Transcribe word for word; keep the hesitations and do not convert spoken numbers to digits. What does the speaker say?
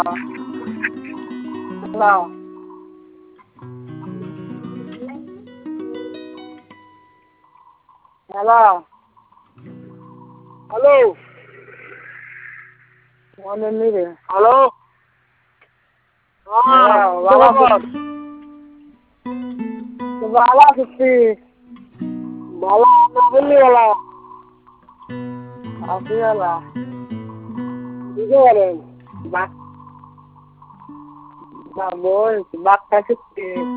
না hello hello মনে নেই রে হ্যালো হ্যাঁ বাবা ভালো আছিস ভালো বললি ভালো আছি ভালো বুঝতে পারেন বাঘ না বল বাঘ খাচ্ছি